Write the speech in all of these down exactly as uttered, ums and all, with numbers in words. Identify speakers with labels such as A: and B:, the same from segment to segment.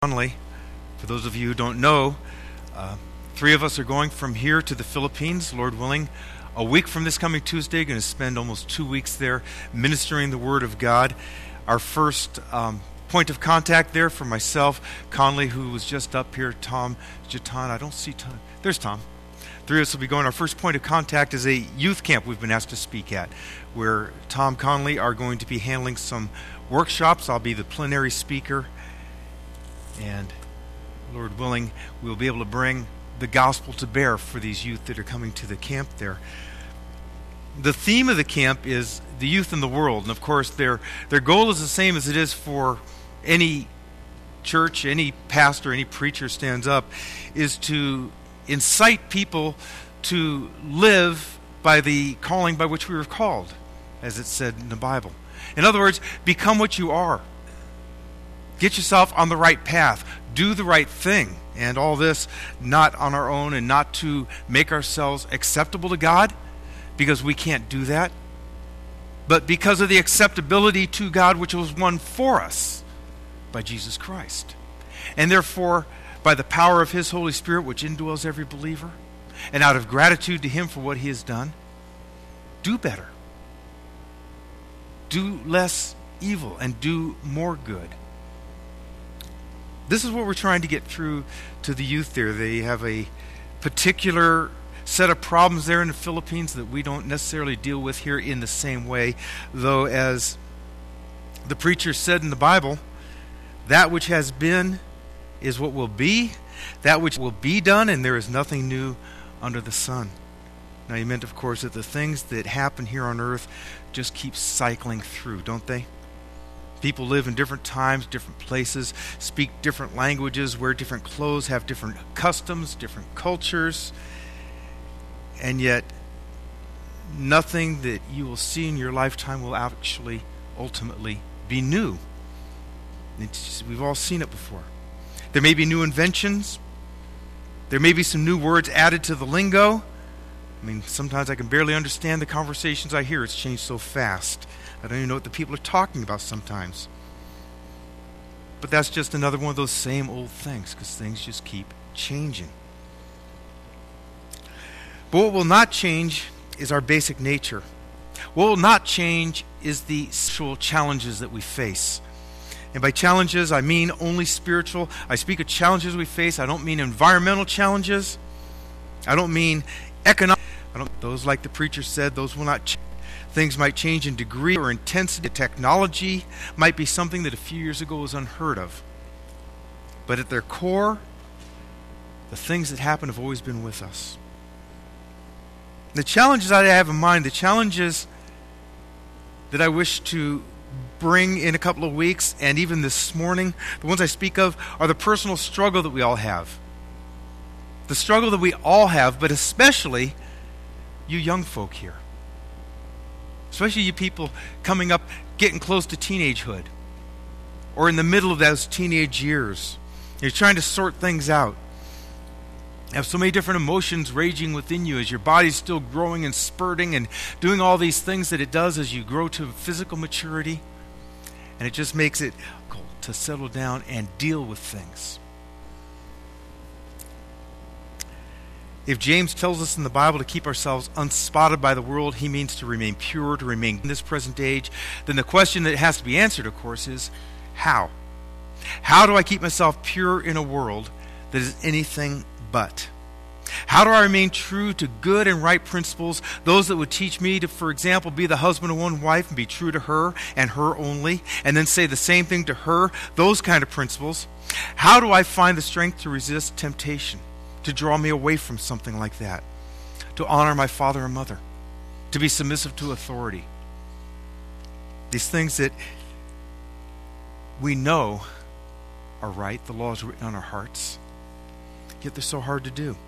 A: Conley. For those of you who don't know, uh, three of us are going from here to the Philippines, Lord willing. A week from this coming Tuesday, going to spend almost two weeks there ministering the Word of God. Our first um, point of contact there for myself, Conley, who was just up here, Tom Jatan. I don't see Tom. There's Tom. Three of us will be going. Our first point of contact is a youth camp we've been asked to speak at, where Tom Conley are going to be handling some workshops. I'll be the plenary speaker. And Lord willing, we'll be able to bring the gospel to bear for these youth that are coming to the camp there. The theme of the camp is the youth in the world. And of course, their their goal is the same as it is for any church, any pastor, any preacher stands up, is to incite people to live by the calling by which we were called, as it said in the Bible. In other words, become what you are. Get yourself on the right path. Do the right thing. And all this not on our own and not to make ourselves acceptable to God, because we can't do that, but because of the acceptability to God which was won for us by Jesus Christ. And therefore, by the power of His Holy Spirit which indwells every believer, and out of gratitude to Him for what He has done, do better. Do less evil and do more good. This is what we're trying to get through to the youth there. They have a particular set of problems there in the Philippines that we don't necessarily deal with here in the same way, though as the preacher said in the Bible, that which has been is what will be, that which will be done, and there is nothing new under the sun. Now, he meant, of course, that the things that happen here on earth just keep cycling through, don't they? People live in different times, different places, speak different languages, wear different clothes, have different customs, different cultures, and yet nothing that you will see in your lifetime will actually ultimately be new. It's just, we've all seen it before. There may be new inventions. There may be some new words added to the lingo. I mean, sometimes I can barely understand the conversations I hear. It's changed so fast. I don't even know what the people are talking about sometimes. But that's just another one of those same old things, because things just keep changing. But what will not change is our basic nature. What will not change is the spiritual challenges that we face. And by challenges, I mean only spiritual. I speak of challenges we face. I don't mean environmental challenges. I don't mean economic. I don't, those, like the preacher said, those will not change. Things might change in degree or intensity. Technology might be something that a few years ago was unheard of. But at their core, the things that happen have always been with us. The challenges I have in mind, the challenges that I wish to bring in a couple of weeks, and even this morning, the ones I speak of are the personal struggle that we all have. The struggle that we all have, but especially you young folk here. Especially you people coming up, getting close to teenagehood, or in the middle of those teenage years. You're trying to sort things out. You have so many different emotions raging within you as your body's still growing and spurting and doing all these things that it does as you grow to physical maturity. And it just makes it difficult to settle down and deal with things. If James tells us in the Bible to keep ourselves unspotted by the world, he means to remain pure, to remain in this present age. Then the question that has to be answered, of course, is how? How do I keep myself pure in a world that is anything but? How do I remain true to good and right principles, those that would teach me to, for example, be the husband of one wife and be true to her and her only, and then say the same thing to her, those kind of principles? How do I find the strength to resist temptation, to draw me away from something like that, to honor my father and mother, to be submissive to authority? These things that we know are right, the law is written on our hearts, yet they're so hard to do.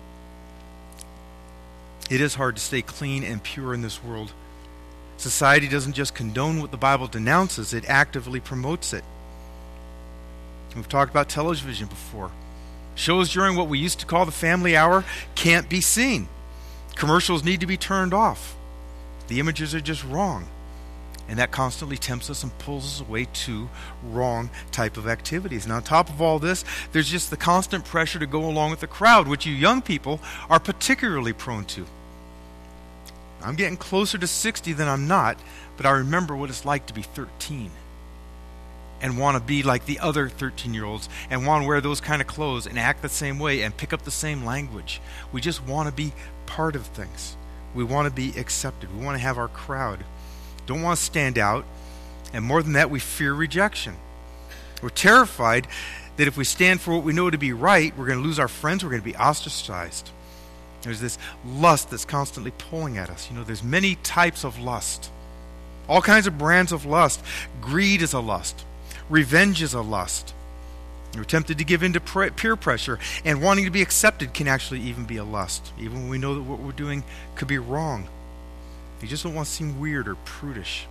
A: It is hard to stay clean and pure in this world. Society doesn't just condone what the Bible denounces, it actively promotes it. We've talked about television before. Shows during what we used to call the family hour can't be seen. Commercials need to be turned off. The images are just wrong. And that constantly tempts us and pulls us away to wrong type of activities. And on top of all this, there's just the constant pressure to go along with the crowd, which you young people are particularly prone to. I'm getting closer to sixty than I'm not, but I remember what it's like to be thirteen and want to be like the other thirteen-year-olds and want to wear those kind of clothes and act the same way and pick up the same language. We just want to be part of things. We want to be accepted. We want to have our crowd. Don't want to stand out. And more than that, we fear rejection. We're terrified that if we stand for what we know to be right, we're going to lose our friends, we're going to be ostracized. There's this lust that's constantly pulling at us. You know, there's many types of lust. All kinds of brands of lust. Greed is a lust. Revenge is a lust. We're tempted to give in to peer pressure, and wanting to be accepted can actually even be a lust, even when we know that what we're doing could be wrong. You just don't want to seem weird or prudish.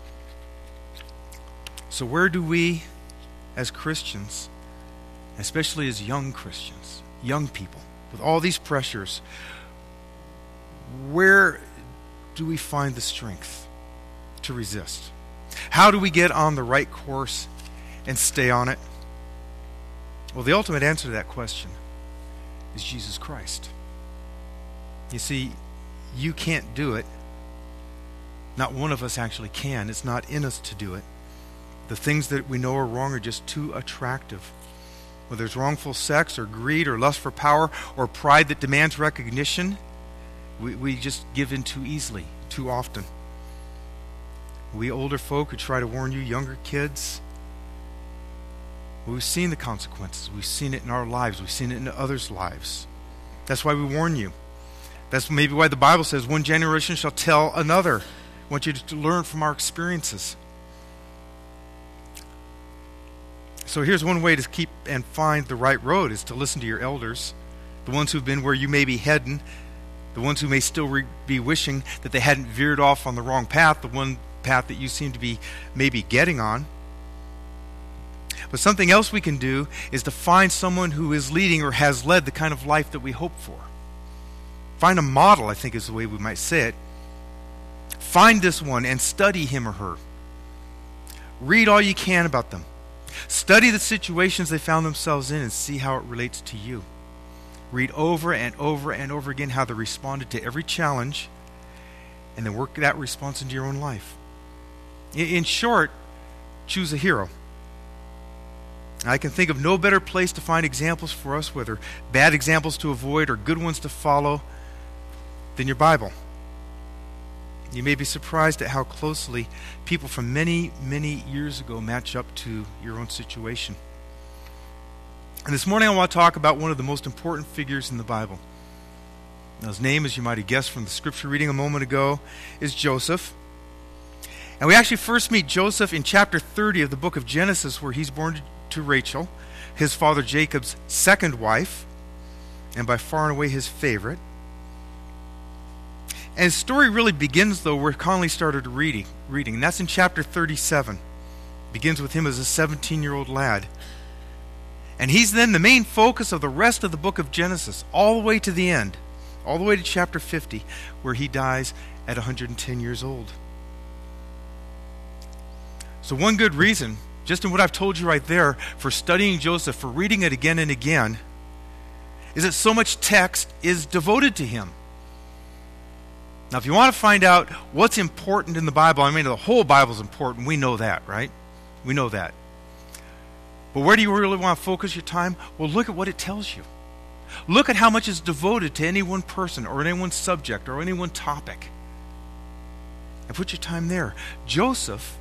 A: So where do we, as Christians, especially as young Christians, young people, with all these pressures, where do we find the strength to resist? How do we get on the right course and stay on it? Well, the ultimate answer to that question is Jesus Christ. You see, you can't do it. Not one of us actually can. It's not in us to do it. The things that we know are wrong are just too attractive. Whether it's wrongful sex or greed or lust for power or pride that demands recognition, we, we just give in too easily, too often. We older folk who try to warn you younger kids, we've seen the consequences. We've seen it in our lives. We've seen it in others' lives. That's why we warn you. That's maybe why the Bible says one generation shall tell another. I want you to learn from our experiences. So here's one way to keep and find the right road is to listen to your elders, the ones who've been where you may be heading, the ones who may still re- be wishing that they hadn't veered off on the wrong path, the one path that you seem to be maybe getting on. But something else we can do is to find someone who is leading or has led the kind of life that we hope for. Find a model, I think is the way we might say it. Find this one and study him or her. Read all you can about them. Study the situations they found themselves in and see how it relates to you. Read over and over and over again how they responded to every challenge, and then work that response into your own life. In short, choose a hero. I can think of no better place to find examples for us, whether bad examples to avoid or good ones to follow, than your Bible. You may be surprised at how closely people from many, many years ago match up to your own situation. And this morning I want to talk about one of the most important figures in the Bible. Now, his name, as you might have guessed from the scripture reading a moment ago, is Joseph. And we actually first meet Joseph in chapter thirty of the book of Genesis, where he's born to Rachel, his father Jacob's second wife, and by far and away his favorite. And his story really begins, though, where Conley started reading, reading, and that's in chapter thirty-seven. It begins with him as a seventeen-year-old lad. And he's then the main focus of the rest of the book of Genesis, all the way to the end, all the way to chapter fifty, where he dies at one hundred ten years old. So one good reason, just in what I've told you right there, for studying Joseph, for reading it again and again, is that so much text is devoted to him. Now, if you want to find out what's important in the Bible, I mean, the whole Bible is important. We know that, right? We know that. But where do you really want to focus your time? Well, look at what it tells you. Look at how much is devoted to any one person or any one subject or any one topic. And put your time there. Joseph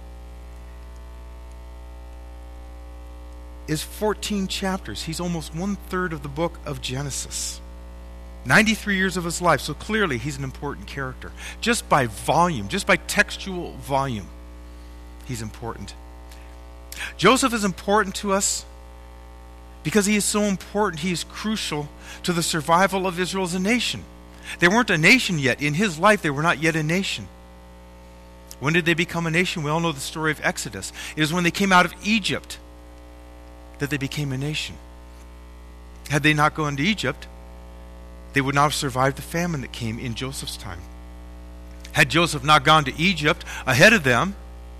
A: is fourteen chapters. He's almost one-third of the book of Genesis. ninety-three years of his life, so clearly he's an important character. Just by volume, just by textual volume, he's important. Joseph is important to us because he is so important, he is crucial to the survival of Israel as a nation. They weren't a nation yet. In his life, they were not yet a nation. When did they become a nation? We all know the story of Exodus. It was when they came out of Egypt that they became a nation. Had they not gone to Egypt, they would not have survived the famine that came in Joseph's time. Had Joseph not gone to Egypt ahead of them,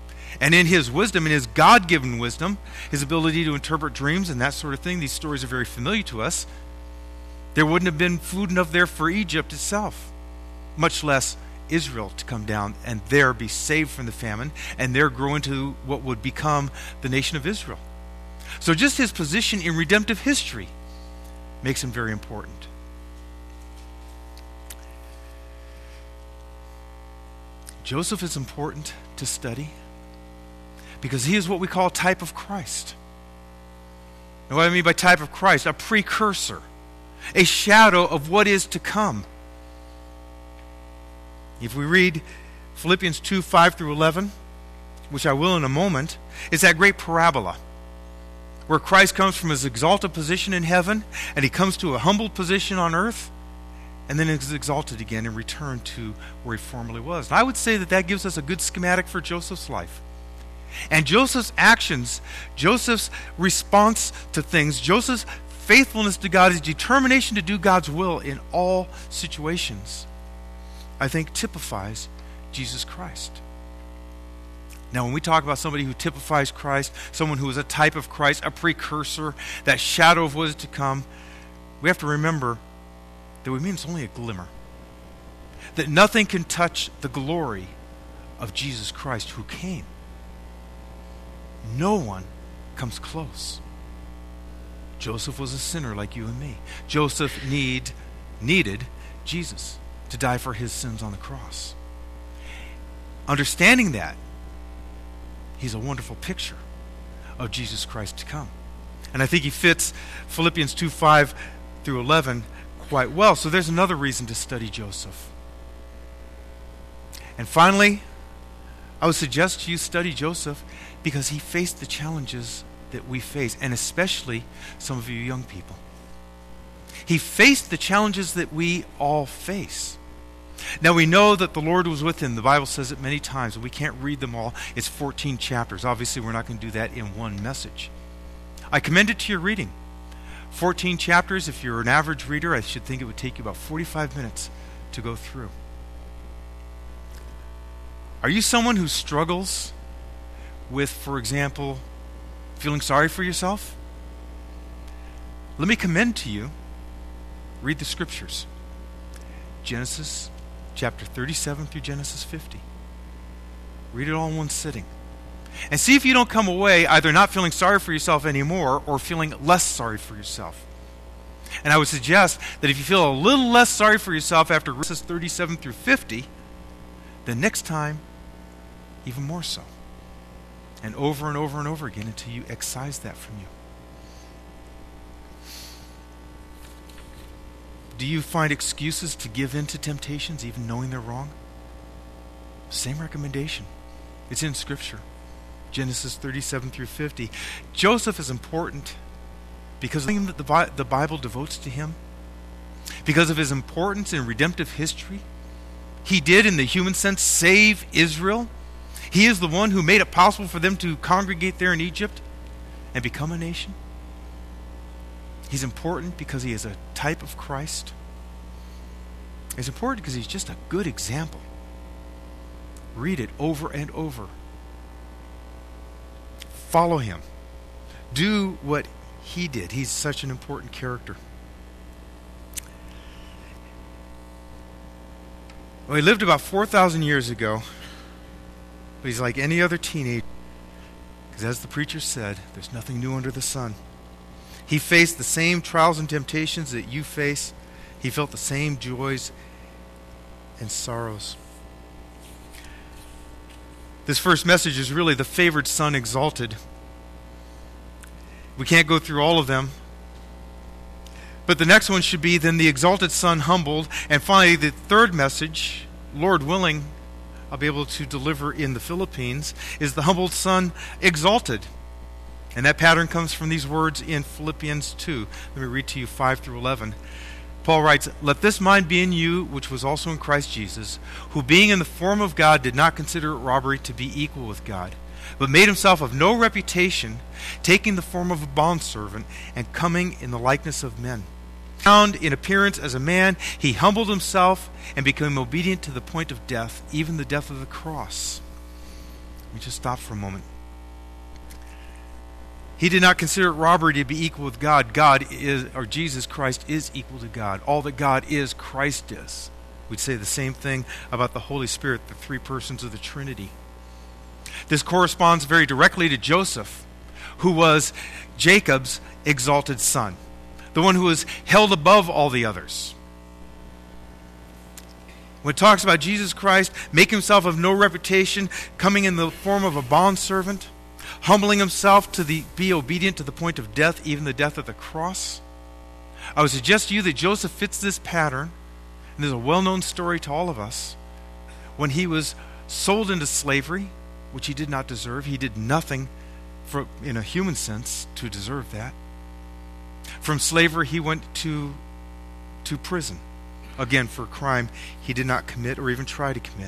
A: And in his wisdom, in his God-given wisdom, his ability to interpret dreams and that sort of thing, these stories are very familiar to us, there wouldn't have been food enough there for Egypt itself, much less Israel to come down and there be saved from the famine and there grow into what would become the nation of Israel. So just his position in redemptive history makes him very important. Joseph is important to study because he is what we call a type of Christ. And what I mean by type of Christ, a precursor, a shadow of what is to come. If we read Philippians two, five through eleven, which I will in a moment, it's that great parabola where Christ comes from his exalted position in heaven and he comes to a humbled position on earth and then is exalted again and returned to where he formerly was. And I would say that that gives us a good schematic for Joseph's life. And Joseph's actions, Joseph's response to things, Joseph's faithfulness to God, his determination to do God's will in all situations, I think typifies Jesus Christ. Now, when we talk about somebody who typifies Christ, someone who is a type of Christ, a precursor, that shadow of what is to come, we have to remember that we mean it's only a glimmer. That nothing can touch the glory of Jesus Christ who came. No one comes close. Joseph was a sinner like you and me. Joseph need, needed Jesus to die for his sins on the cross. Understanding that, he's a wonderful picture of Jesus Christ to come. And I think he fits Philippians two, five through eleven quite well. So there's another reason to study Joseph. And finally, I would suggest you study Joseph because he faced the challenges that we face, and especially some of you young people. He faced the challenges that we all face. Now we know that the Lord was with him. The Bible says it many times, and we can't read them all. It's fourteen chapters. Obviously, we're not going to do that in one message. I commend it to your reading. fourteen chapters, if you're an average reader, I should think it would take you about forty-five minutes to go through. Are you someone who struggles with, for example, feeling sorry for yourself? Let me commend to you, read the scriptures. Genesis chapter thirty-seven through Genesis fifty. Read it all in one sitting. And see if you don't come away either not feeling sorry for yourself anymore or feeling less sorry for yourself. And I would suggest that if you feel a little less sorry for yourself after Genesis thirty-seven through fifty, then next time, even more so. And over and over and over again until you excise that from you. Do you find excuses to give in to temptations even knowing they're wrong? Same recommendation. It's in Scripture. Genesis thirty-seven through fifty. Joseph is important because of the that the Bible devotes to him. Because of his importance in redemptive history. He did, in the human sense, save Israel. He is the one who made it possible for them to congregate there in Egypt and become a nation. He's important because he is a type of Christ. He's important because he's just a good example. Read it over and over. Follow him. Do what he did. He's such an important character. Well, he lived about four thousand years ago. But he's like any other teenager. Because as the preacher said, there's nothing new under the sun. He faced the same trials and temptations that you face. He felt the same joys and sorrows. This first message is really the favored son exalted. We can't go through all of them. But the next one should be then the exalted son humbled. And finally, the third message, Lord willing, I'll be able to deliver in the Philippines, is the humbled son exalted. And that pattern comes from these words in Philippians two. Let me read to you five through eleven. Paul writes, "Let this mind be in you, which was also in Christ Jesus, who being in the form of God did not consider it robbery to be equal with God, but made himself of no reputation, taking the form of a bondservant and coming in the likeness of men. Found in appearance as a man, he humbled himself and became obedient to the point of death, even the death of the cross." Let me just stop for a moment. He did not consider it robbery to be equal with God. God is, or Jesus Christ is equal to God. All that God is, Christ is. We'd say the same thing about the Holy Spirit, the three persons of the Trinity. This corresponds very directly to Joseph, who was Jacob's exalted son, the one who was held above all the others. When it talks about Jesus Christ, make himself of no reputation, coming in the form of a bondservant, humbling himself to the, be obedient to the point of death, even the death of the cross. I would suggest to you that Joseph fits this pattern, and there's a well-known story to all of us. When he was sold into slavery, which he did not deserve, he did nothing for, in a human sense to deserve that. From slavery, he went to, to prison, again for a crime he did not commit or even try to commit.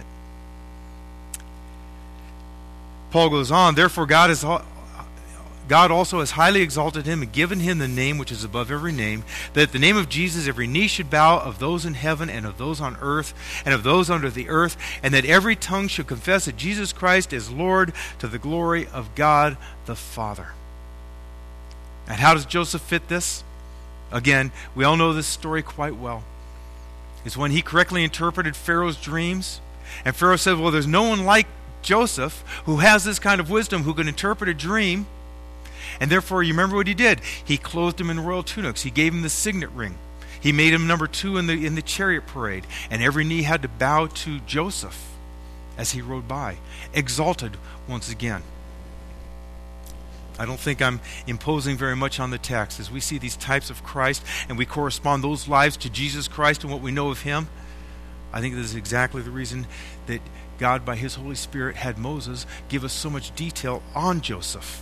A: Paul goes on, therefore God is God also has highly exalted him and given him the name which is above every name, that at the name of Jesus every knee should bow, of those in heaven and of those on earth and of those under the earth, and that every tongue should confess that Jesus Christ is Lord, to the glory of God the Father. And how does Joseph fit this? Again, we all know this story quite well. It's when he correctly interpreted Pharaoh's dreams, and Pharaoh said, well, there's no one like Joseph who has this kind of wisdom, who can interpret a dream. And therefore, you remember what he did? He clothed him in royal tunics. He gave him the signet ring. He made him number two in the in the chariot parade. And every knee had to bow to Joseph as he rode by, exalted once again. I don't think I'm imposing very much on the text. As we see these types of Christ and we correspond those lives to Jesus Christ and what we know of him, I think this is exactly the reason that God, by his Holy Spirit, had Moses give us so much detail on Joseph.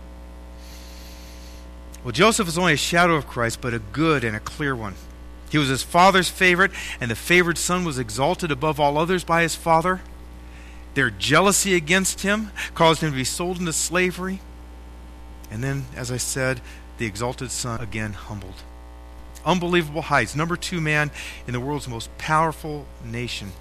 A: Well, Joseph is only a shadow of Christ, but a good and a clear one. He was his father's favorite, and the favored son was exalted above all others by his father. Their jealousy against him caused him to be sold into slavery. And then, as I said, the exalted son again humbled. Unbelievable heights. Number two man in the world's most powerful nation.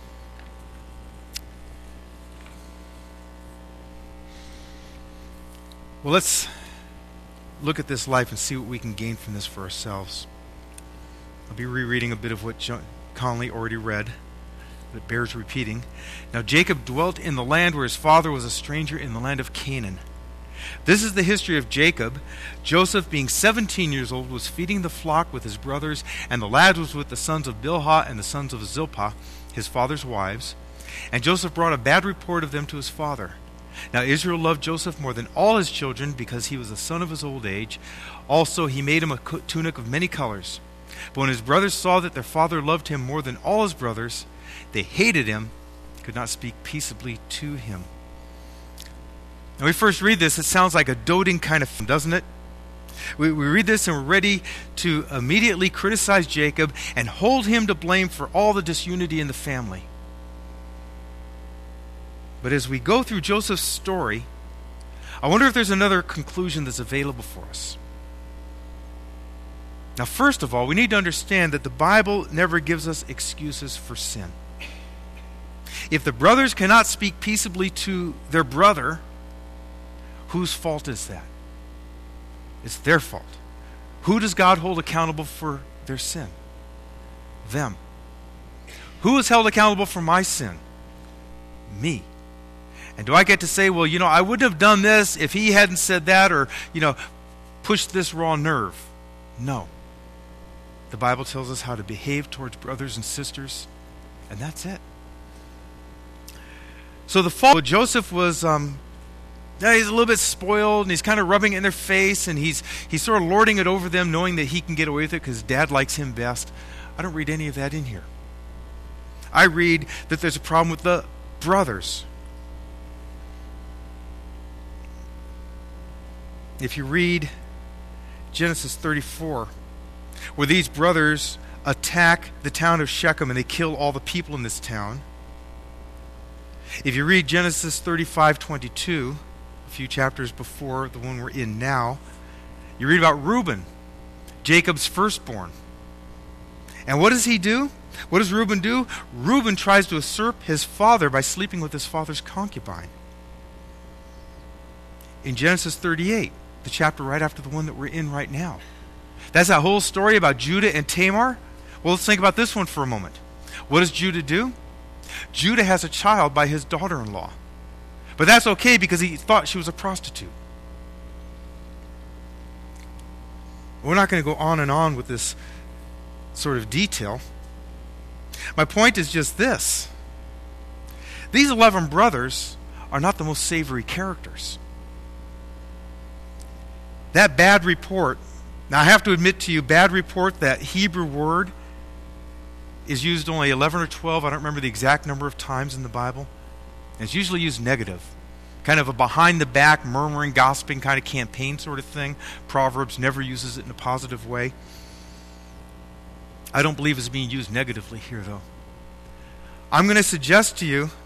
A: Well, let's look at this life and see what we can gain from this for ourselves. I'll be rereading a bit of what John Conley already read, but it bears repeating. Now Jacob dwelt in the land where his father was a stranger, in the land of Canaan. This is the history of Jacob. Joseph, being seventeen years old, was feeding the flock with his brothers, and the lad was with the sons of Bilhah and the sons of Zilpah, his father's wives. And Joseph brought a bad report of them to his father. Now Israel loved Joseph more than all his children, because he was the son of his old age. Also he made him a tunic of many colors. But when his brothers saw that their father loved him more than all his brothers, they hated him, could not speak peaceably to him. When we first read this, it sounds like a doting kind of film, doesn't it? We, we read this and we're ready to immediately criticize Jacob and hold him to blame for all the disunity in the family. But as we go through Joseph's story, I wonder if there's another conclusion that's available for us. Now, first of all, we need to understand that the Bible never gives us excuses for sin. If the brothers cannot speak peaceably to their brother, whose fault is that? It's their fault. Who does God hold accountable for their sin? Them. Who is held accountable for my sin? Me. And do I get to say, well, you know, I wouldn't have done this if he hadn't said that, or, you know, pushed this raw nerve? No. The Bible tells us how to behave towards brothers and sisters, and that's it. So the fault, Joseph was, um, yeah, he's a little bit spoiled, and he's kind of rubbing it in their face, and he's he's sort of lording it over them, knowing that he can get away with it because dad likes him best. I don't read any of that in here. I read that there's a problem with the brothers. If you read Genesis thirty-four, where these brothers attack the town of Shechem and they kill all the people in this town. If you read Genesis thirty-five twenty-two, a few chapters before the one we're in now, you read about Reuben, Jacob's firstborn. And what does he do? What does Reuben do? Reuben tries to usurp his father by sleeping with his father's concubine. in Genesis thirty-eight, the chapter right after the one that we're in right now. That's that whole story about Judah and Tamar. Well, let's think about this one for a moment. What does Judah do? Judah has a child by his daughter-in-law. But that's okay because he thought she was a prostitute. We're not going to go on and on with this sort of detail. My point is just this. These eleven brothers are not the most savory characters. That bad report, now I have to admit to you, bad report, that Hebrew word is used only eleven or twelve, I don't remember the exact number of times in the Bible. And it's usually used negative. Kind of a behind-the-back, murmuring, gossiping kind of campaign sort of thing. Proverbs never uses it in a positive way. I don't believe it's being used negatively here, though. I'm going to suggest to you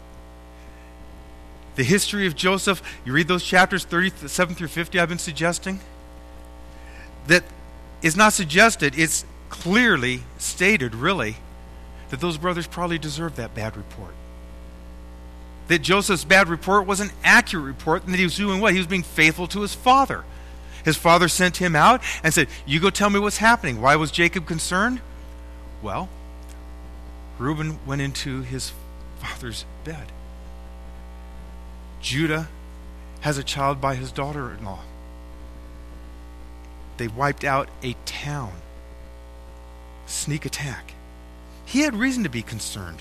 A: the history of Joseph. You read those chapters thirty-seven through fifty I've been suggesting. That is not suggested, it's clearly stated, really, that those brothers probably deserved that bad report. That Joseph's bad report was an accurate report, and that he was doing what? He was being faithful to his father. His father sent him out and said, you go tell me what's happening. Why was Jacob concerned? Well, Reuben went into his father's bed. Judah has a child by his daughter-in-law. They wiped out a town. Sneak attack. He had reason to be concerned.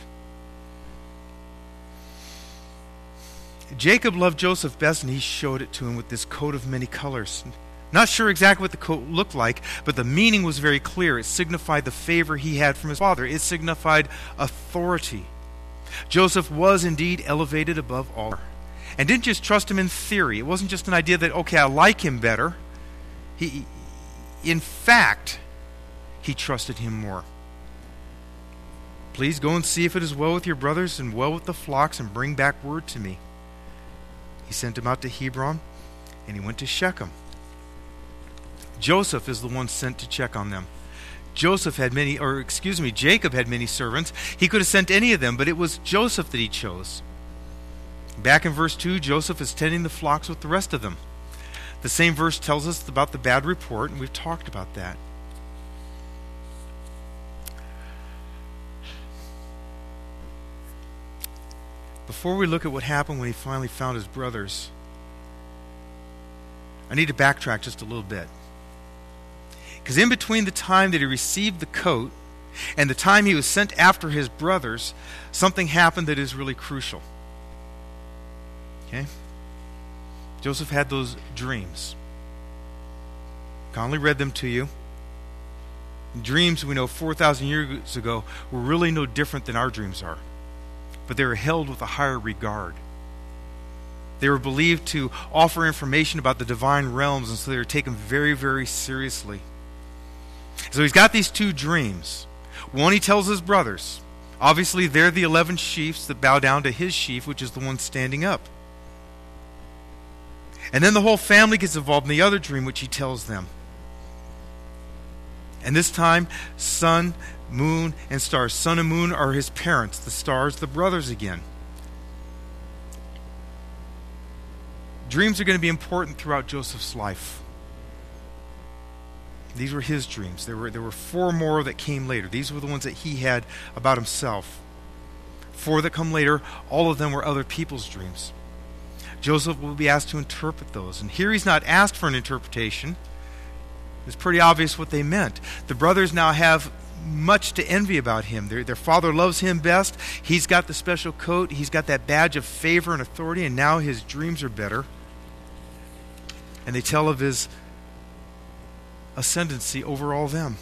A: Jacob loved Joseph best, and he showed it to him with this coat of many colors. Not sure exactly what the coat looked like, but the meaning was very clear. It signified the favor he had from his father. It signified authority. Joseph was indeed elevated above all, and didn't just trust him in theory. It wasn't just an idea that, okay, I like him better. He, in fact, he trusted him more. Please go and see if it is well with your brothers and well with the flocks, and bring back word to me. He sent him out to Hebron, and he went to Shechem. Joseph is the one sent to check on them. Joseph had many, or excuse me, Jacob had many servants. He could have sent any of them, but it was Joseph that he chose. Back in verse two, Joseph is tending the flocks with the rest of them. The same verse tells us about the bad report, and we've talked about that. Before we look at what happened when he finally found his brothers, I need to backtrack just a little bit. Because in between the time that he received the coat and the time he was sent after his brothers, something happened that is really crucial. Okay? Joseph had those dreams. Conley read them to you. Dreams, we know, four thousand years ago were really no different than our dreams are. But they were held with a higher regard. They were believed to offer information about the divine realms, and so they were taken very, very seriously. So he's got these two dreams. One he tells his brothers. Obviously, they're the eleven chiefs that bow down to his chief, which is the one standing up. And then the whole family gets involved in the other dream, which he tells them. And this time, sun, moon, and stars. Sun and moon are his parents. The stars, the brothers again. Dreams are going to be important throughout Joseph's life. These were his dreams. There were, there were four more that came later. These were the ones that he had about himself. Four that come later, all of them were other people's dreams. Joseph will be asked to interpret those. And here he's not asked for an interpretation. It's pretty obvious what they meant. The brothers now have much to envy about him. Their, their father loves him best. He's got the special coat. He's got that badge of favor and authority, and now his dreams are better. And they tell of his ascendancy over all them.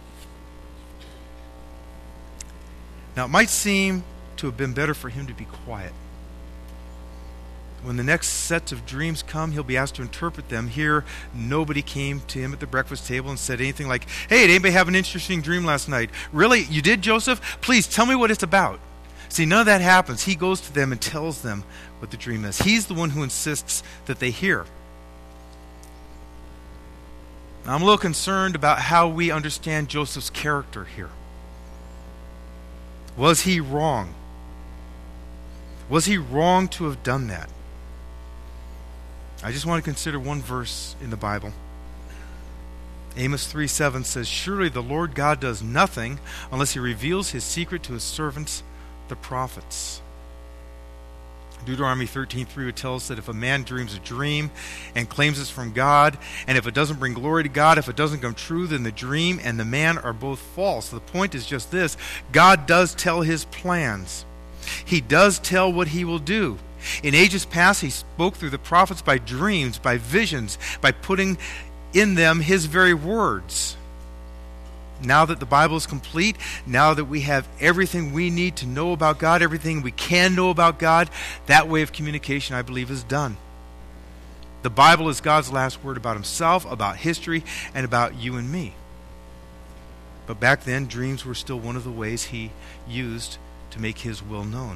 A: Now, it might seem to have been better for him to be quiet. When the next sets of dreams come, he'll be asked to interpret them. Here, nobody came to him at the breakfast table and said anything like, hey, did anybody have an interesting dream last night? Really? You did, Joseph? Please, tell me what it's about. See, none of that happens. He goes to them and tells them what the dream is. He's the one who insists that they hear. Now, I'm a little concerned about how we understand Joseph's character here. Was he wrong? Was he wrong to have done that? I just want to consider one verse in the Bible. Amos three seven says, "Surely the Lord God does nothing unless he reveals his secret to his servants, the prophets." Deuteronomy thirteen three would tell us that if a man dreams a dream and claims it's from God, and if it doesn't bring glory to God, if it doesn't come true, then the dream and the man are both false. The point is just this: God does tell his plans. He does tell what he will do. In ages past, he spoke through the prophets by dreams, by visions, by putting in them his very words. Now that the Bible is complete, now that we have everything we need to know about God, everything we can know about God, that way of communication, I believe, is done. The Bible is God's last word about himself, about history, and about you and me. But back then, dreams were still one of the ways he used to make his will known.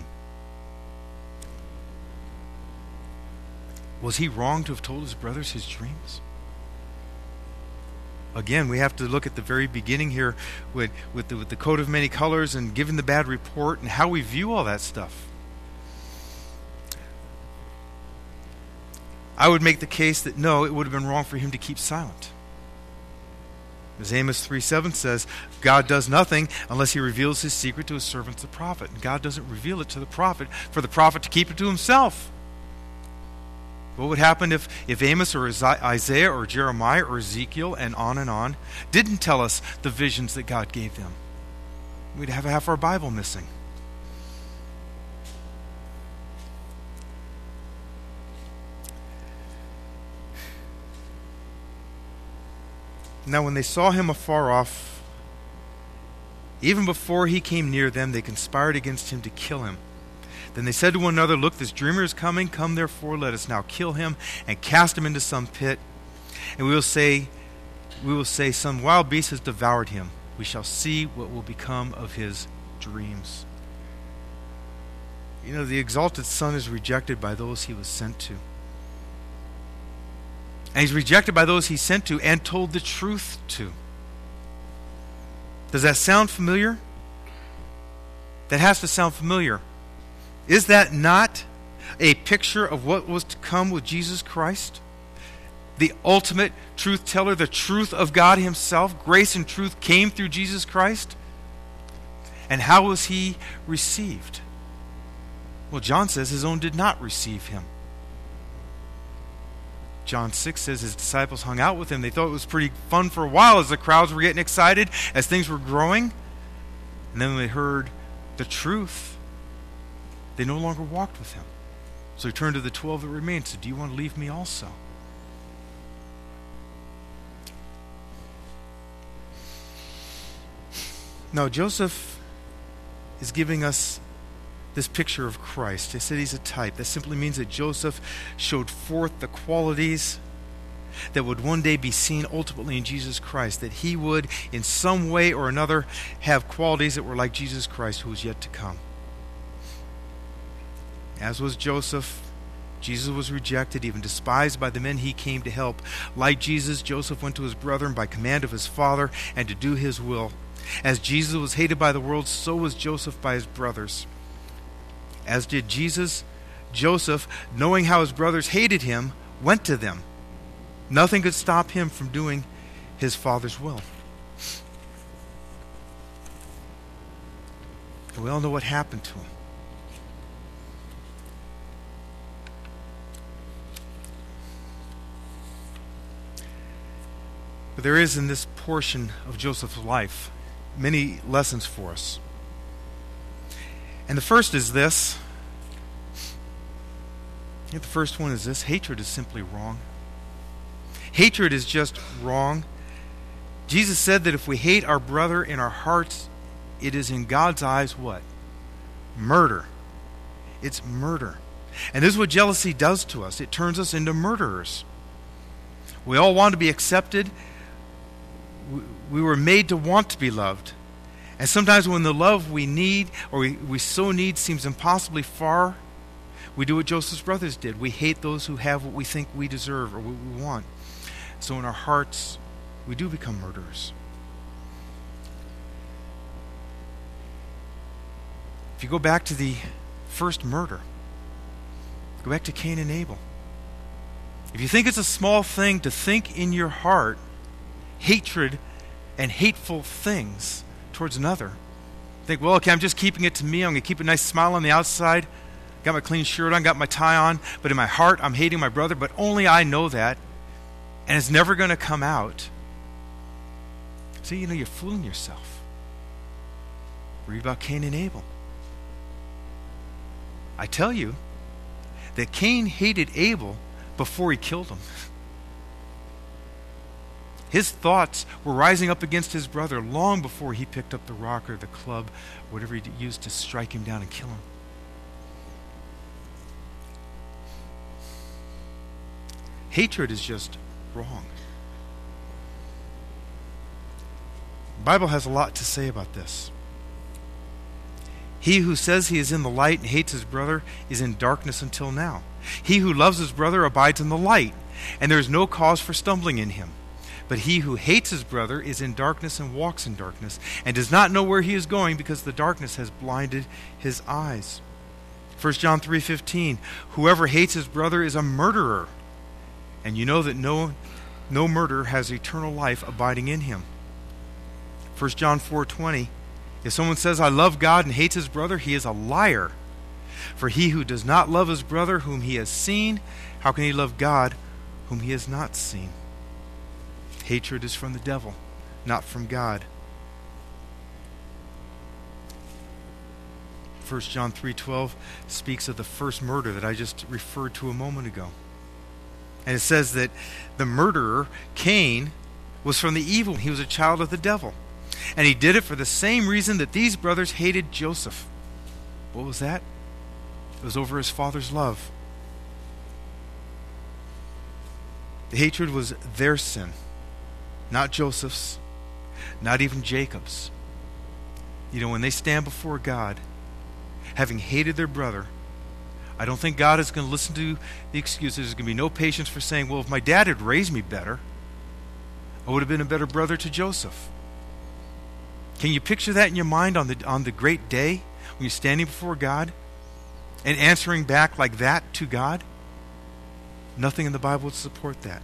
A: Was he wrong to have told his brothers his dreams? Again, we have to look at the very beginning here with, with, the, with the coat of many colors and giving the bad report and how we view all that stuff. I would make the case that no, it would have been wrong for him to keep silent. As Amos three seven says, God does nothing unless he reveals his secret to his servants, the prophet. And God doesn't reveal it to the prophet for the prophet to keep it to himself. What would happen if, if Amos or Isaiah or Jeremiah or Ezekiel and on and on didn't tell us the visions that God gave them? We'd have half our Bible missing. Now when they saw him afar off, even before he came near them, they conspired against him to kill him. Then they said to one another, "Look, this dreamer is coming. Come therefore, let us now kill him and cast him into some pit. And we will say, we will say, some wild beast has devoured him. We shall see what will become of his dreams." You know, the exalted Son is rejected by those he was sent to. And he's rejected by those he sent to and told the truth to. Does that sound familiar? That has to sound familiar. Is that not a picture of what was to come with Jesus Christ? The ultimate truth teller, the truth of God himself. Grace and truth came through Jesus Christ. And how was he received? Well, John says his own did not receive him. John six says his disciples hung out with him. They thought it was pretty fun for a while as the crowds were getting excited, as things were growing. And then when they heard the truth, they no longer walked with him. So he turned to the twelve that remained and said, "Do you want to leave me also?" Now, Joseph is giving us this picture of Christ. They said he's a type. That simply means that Joseph showed forth the qualities that would one day be seen ultimately in Jesus Christ, that he would, in some way or another, have qualities that were like Jesus Christ, who was yet to come. As was Joseph, Jesus was rejected, even despised by the men he came to help. Like Jesus, Joseph went to his brethren by command of his father and to do his will. As Jesus was hated by the world, so was Joseph by his brothers. As did Jesus, Joseph, knowing how his brothers hated him, went to them. Nothing could stop him from doing his Father's will. And we all know what happened to him. But there is in this portion of Joseph's life many lessons for us. And the first is this. I think the first one is this. Hatred is simply wrong. Hatred is just wrong. Jesus said that if we hate our brother in our hearts, it is in God's eyes what? Murder. It's murder. And this is what jealousy does to us. It turns us into murderers. We all want to be accepted. We were made to want to be loved. And sometimes when the love we need, or we, we so need, seems impossibly far, we do what Joseph's brothers did. We hate those who have what we think we deserve or what we want. So in our hearts, we do become murderers. If you go back to the first murder, go back to Cain and Abel. If you think it's a small thing to think in your heart hatred and hateful things towards another, think, well, okay, I'm just keeping it to me. I'm going to keep a nice smile on the outside. Got my clean shirt on, got my tie on, but in my heart, I'm hating my brother, but only I know that, and it's never going to come out. See, you know, you're fooling yourself. Read about Cain and Abel. I tell you that Cain hated Abel before he killed him. His thoughts were rising up against his brother long before he picked up the rock or the club, whatever he used to strike him down and kill him. Hatred is just wrong. The Bible has a lot to say about this. He who says he is in the light and hates his brother is in darkness until now. He who loves his brother abides in the light, and there is no cause for stumbling in him. But he who hates his brother is in darkness and walks in darkness, and does not know where he is going, because the darkness has blinded his eyes. First John three fifteen, whoever hates his brother is a murderer, and you know that no, no murderer has eternal life abiding in him. First John four twenty, if someone says, I love God, and hates his brother, he is a liar. For he who does not love his brother whom he has seen, how can he love God whom he has not seen? Hatred is from the devil, not from God. First John three twelve speaks of the first murder that I just referred to a moment ago. And it says that the murderer, Cain, was from the evil. He was a child of the devil. And he did it for the same reason that these brothers hated Joseph. What was that? It was over his father's love. The hatred was their sin, not Joseph's, not even Jacob's. You know, when they stand before God, having hated their brother, I don't think God is going to listen to the excuses. There's going to be no patience for saying, well, if my dad had raised me better, I would have been a better brother to Joseph. Can you picture that in your mind on the on the great day when you're standing before God and answering back like that to God? Nothing in the Bible would support that.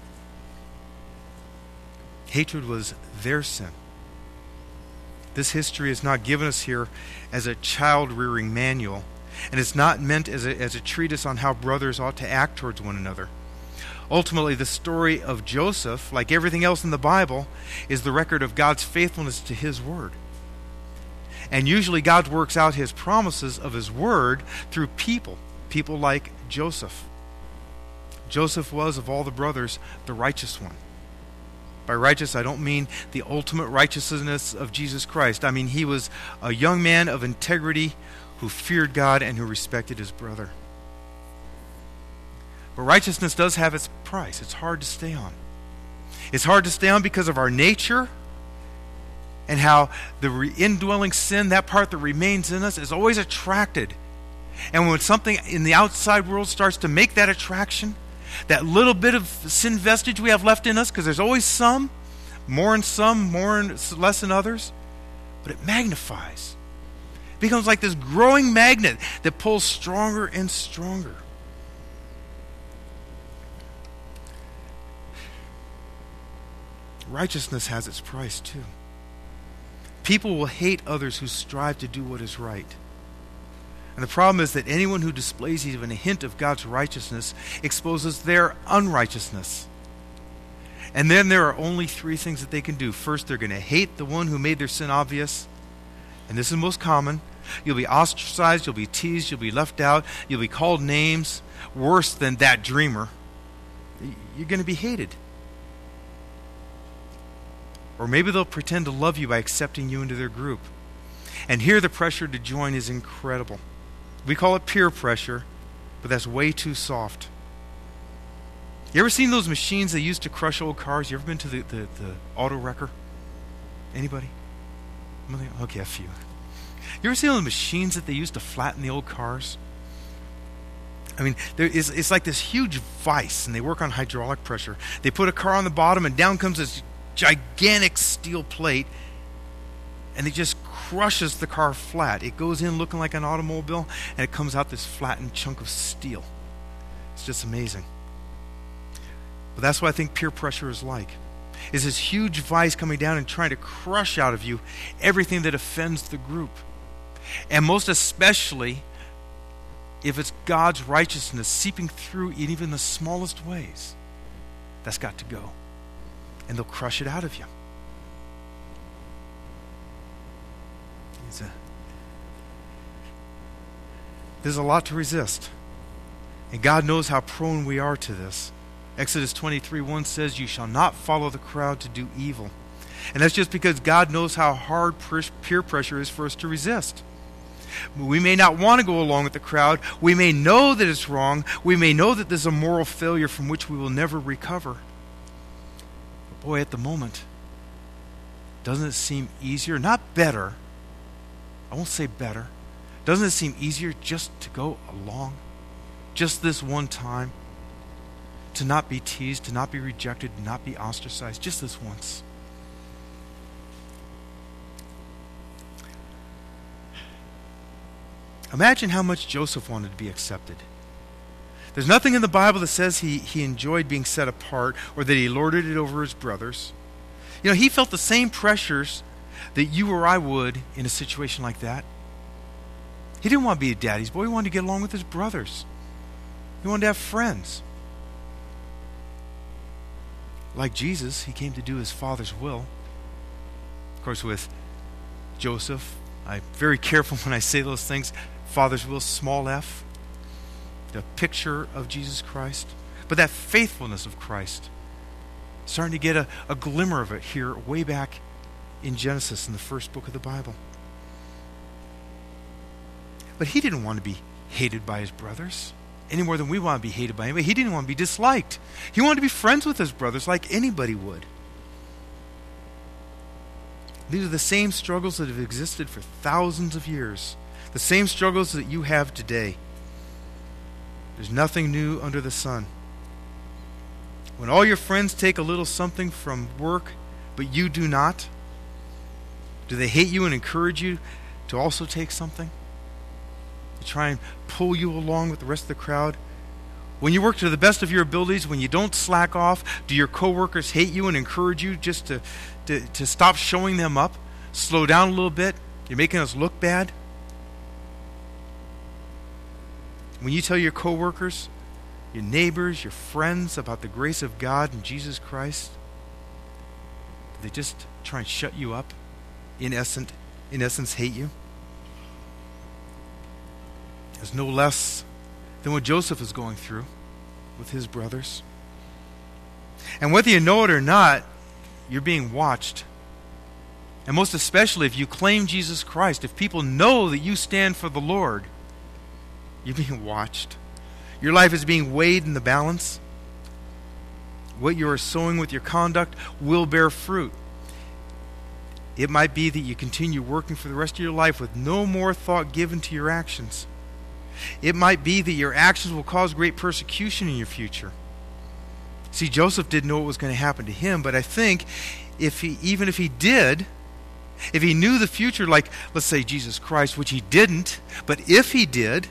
A: Hatred was their sin. This history is not given us here as a child-rearing manual, and it's not meant as a, as a treatise on how brothers ought to act towards one another. Ultimately, the story of Joseph, like everything else in the Bible, is the record of God's faithfulness to His Word. And usually God works out His promises of His Word through people, people like Joseph. Joseph was, of all the brothers, the righteous one. By righteous, I don't mean the ultimate righteousness of Jesus Christ. I mean he was a young man of integrity who feared God and who respected his brother. But righteousness does have its price. It's hard to stay on. It's hard to stay on because of our nature and how the re- indwelling sin, that part that remains in us, is always attracted. And when something in the outside world starts to make that attraction, that little bit of sin vestige we have left in us, because there's always some, more in some, more in, less in others, but it magnifies. It becomes like this growing magnet that pulls stronger and stronger. Righteousness has its price too. People will hate others who strive to do what is right. And the problem is that anyone who displays even a hint of God's righteousness exposes their unrighteousness. And then there are only three things that they can do. First, they're going to hate the one who made their sin obvious. And this is most common. You'll be ostracized, you'll be teased, you'll be left out, you'll be called names worse than that dreamer. You're going to be hated. Or maybe they'll pretend to love you by accepting you into their group. And here the pressure to join is incredible. We call it peer pressure, but that's way too soft. You ever seen those machines they used to crush old cars? You ever been to the, the, the auto wrecker? Anybody? Okay, a few. You ever seen those machines that they used to flatten the old cars? I mean, there is, it's like this huge vise, and they work on hydraulic pressure. They put a car on the bottom, and down comes this gigantic steel plate, and it just crushes the car flat. It goes in looking like an automobile, and it comes out this flattened chunk of steel. It's just amazing. Well, that's what I think peer pressure is like. Is this huge vice coming down and trying to crush out of you everything that offends the group. And most especially if it's God's righteousness seeping through in even the smallest ways. That's got to go. And they'll crush it out of you. It's a, there's a lot to resist. And God knows how prone we are to this. Exodus twenty-three one says, "You shall not follow the crowd to do evil." And that's just because God knows how hard peer pressure is for us to resist. We may not want to go along with the crowd. We may know that it's wrong. We may know that there's a moral failure from which we will never recover. But boy, at the moment, doesn't it seem easier, not better, I won't say better, doesn't it seem easier just to go along? Just this one time? To not be teased, to not be rejected, to not be ostracized, just this once. Imagine how much Joseph wanted to be accepted. There's nothing in the Bible that says he, he enjoyed being set apart or that he lorded it over his brothers. You know, he felt the same pressures that you or I would in a situation like that. He didn't want to be a daddy's boy. He wanted to get along with his brothers. He wanted to have friends. Like Jesus, he came to do his Father's will. Of course, with Joseph, I'm very careful when I say those things. Father's will, small f, the picture of Jesus Christ. But that faithfulness of Christ, starting to get a, a glimmer of it here way back in Genesis, in the first book of the Bible. But he didn't want to be hated by his brothers any more than we want to be hated by anybody. He didn't want to be disliked. He wanted to be friends with his brothers like anybody would. These are the same struggles that have existed for thousands of years. The same struggles that you have today. There's nothing new under the sun. When all your friends take a little something from work, but you do not, do they hate you and encourage you to also take something? To try and pull you along with the rest of the crowd? When you work to the best of your abilities, when you don't slack off, do your coworkers hate you and encourage you just to, to, to stop showing them up? Slow down a little bit? You're making us look bad? When you tell your coworkers, your neighbors, your friends about the grace of God and Jesus Christ, do they just try and shut you up? In essence, in essence, hate you? It's no less than what Joseph is going through with his brothers. And whether you know it or not, you're being watched. And most especially if you claim Jesus Christ, if people know that you stand for the Lord, you're being watched. Your life is being weighed in the balance. What you are sowing with your conduct will bear fruit. It might be that you continue working for the rest of your life with no more thought given to your actions. It might be that your actions will cause great persecution in your future. See, Joseph didn't know what was going to happen to him, but I think if he, even if he did, if he knew the future, like, let's say, Jesus Christ, which he didn't, but if he did,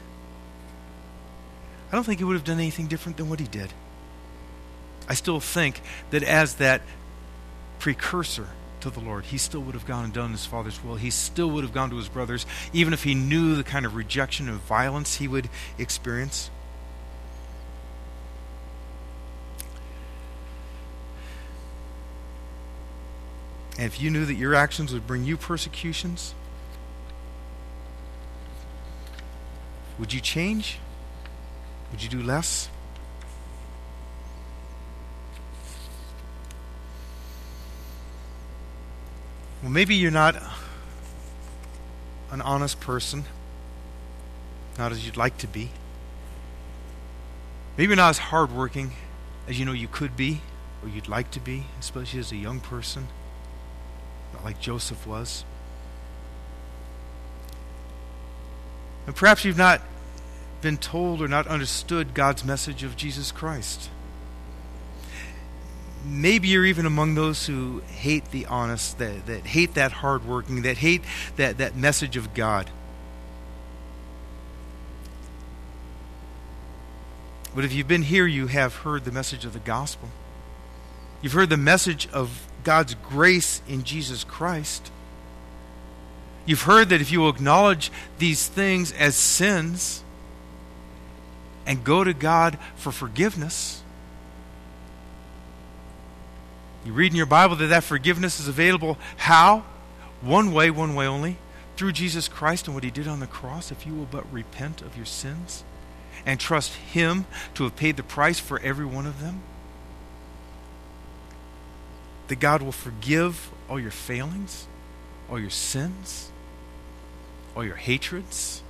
A: I don't think he would have done anything different than what he did. I still think that as that precursor to the Lord, he still would have gone and done his Father's will. He still would have gone to his brothers, even if he knew the kind of rejection and violence he would experience. And if you knew that your actions would bring you persecutions, would you change? Would you do less? Well, maybe you're not an honest person, not as you'd like to be. Maybe you're not as hardworking as you know you could be or you'd like to be, especially as a young person, not like Joseph was. And perhaps you've not been told or not understood God's message of Jesus Christ. Maybe you're even among those who hate the honest, that, that hate that hardworking, that hate that, that message of God. But if you've been here, you have heard the message of the gospel. You've heard the message of God's grace in Jesus Christ. You've heard that if you will acknowledge these things as sins and go to God for forgiveness, you read in your Bible that that forgiveness is available. How? One way, one way only, through Jesus Christ and what he did on the cross. If you will but repent of your sins and trust him to have paid the price for every one of them, that God will forgive all your failings, all your sins, all your hatreds.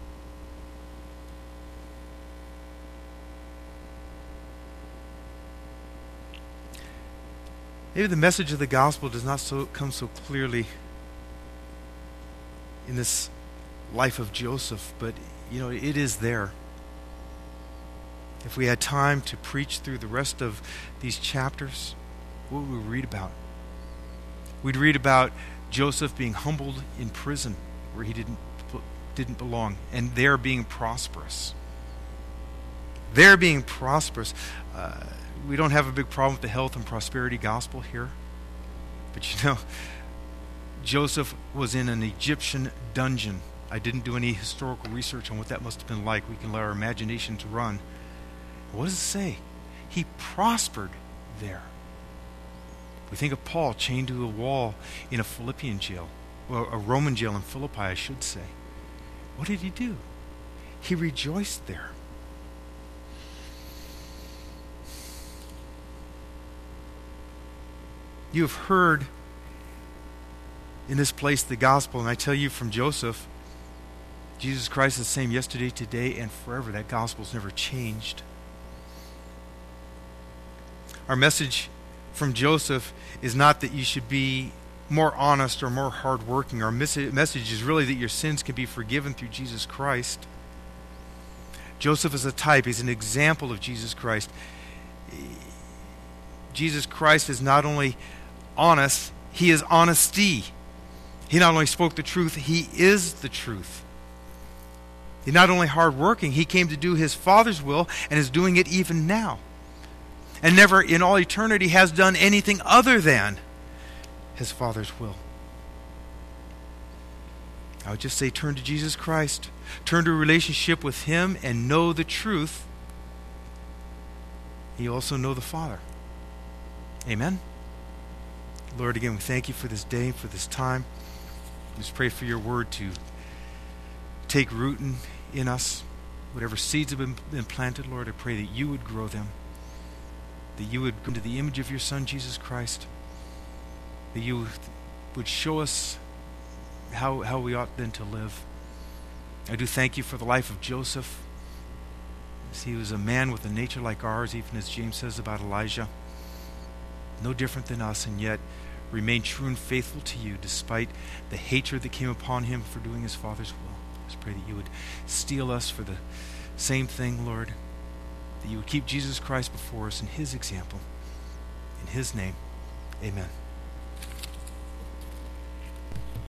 A: Maybe the message of the gospel does not so come so clearly in this life of Joseph, but you know, it is there. If we had time to preach through the rest of these chapters, what would we read about? We'd read about Joseph being humbled in prison where he didn't didn't belong, and there being prosperous. There being prosperous. Uh, we don't have a big problem with the health and prosperity gospel here, but you know, Joseph was in an Egyptian dungeon. I didn't do any historical research on what that must have been like. We can let our imaginations run. What does it say? He prospered there. We think of Paul chained to a wall in a Philippian jail, well, a Roman jail in Philippi, I should say. What did he do? He rejoiced there. You have heard in this place the gospel, and I tell you from Joseph, Jesus Christ is the same yesterday, today, and forever. That gospel's never changed. Our message from Joseph is not that you should be more honest or more hardworking. Our message is really that your sins can be forgiven through Jesus Christ. Joseph is a type. He's an example of Jesus Christ. Jesus Christ is not only honest, he is honesty. He not only spoke the truth, he is the truth. He's not only hardworking, he came to do his Father's will and is doing it even now. And never in all eternity has done anything other than his Father's will. I would just say turn to Jesus Christ. Turn to a relationship with him and know the truth. You also know the Father. Amen. Lord, again, we thank you for this day, for this time. We just pray for your word to take root in, in us. Whatever seeds have been, been planted, Lord, I pray that you would grow them. That you would come to the image of your Son, Jesus Christ. That you would show us how, how we ought then to live. I do thank you for the life of Joseph. As he was a man with a nature like ours, even as James says about Elijah. No different than us, and yet remained true and faithful to you despite the hatred that came upon him for doing his Father's will. I just pray that you would steel us for the same thing, Lord. That you would keep Jesus Christ before us in his example. In his name, amen.